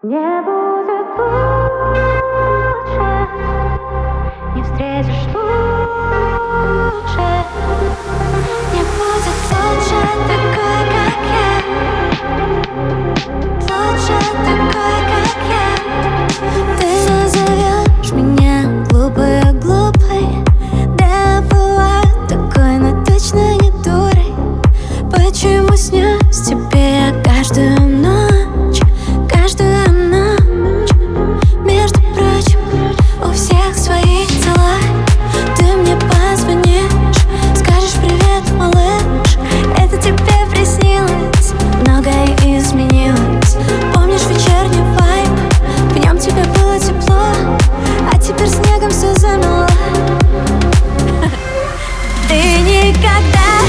Не будет лучше, не встретишь лучше. Не будет лучше такой, как я. Лучше такой, как я. Ты назовешь меня глупой. Да, бывает такой, но точно не дурой. Почему снюсь тебе я каждую ночь? Каждую ночь. Между прочим, у всех свои дела. Ты мне позвонишь, скажешь привет, малыш. Это тебе приснилось, многое изменилось. Помнишь вечерний вайб? В нем тебе было тепло, а теперь снегом все замело. Ты никогда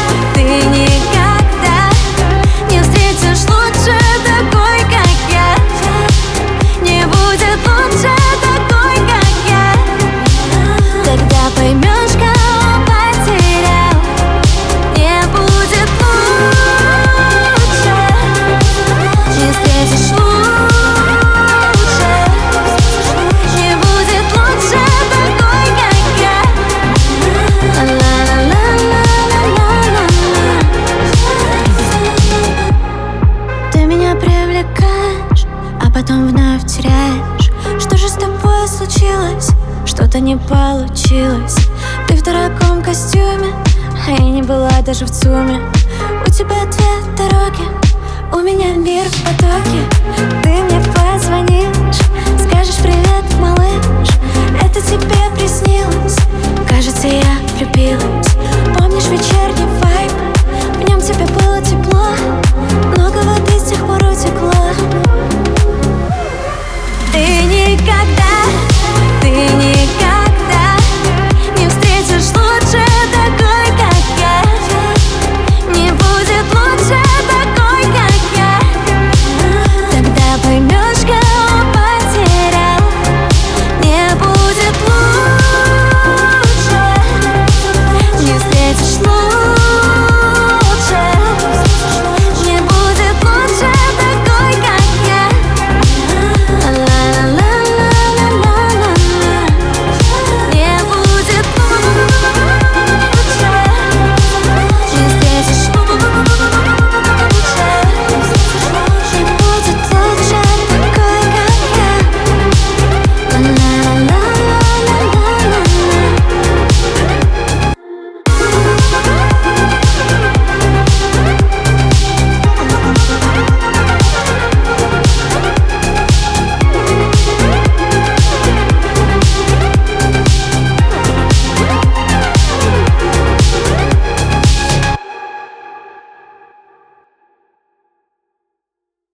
не встретишь лучше такой, как я. Не будет лучше такой, как я. Тогда поймешь, кого потерял. Не будет лучше, не встретишь лучше. Не будет лучше такой, как я. Ты меня привлекаешь, а потом вновь теряешь. Что же с тобой случилось? Что-то не получилось. Ты в дорогом костюме, а я не была даже в ЦУМе. У тебя две дороги, у меня мир в потоке.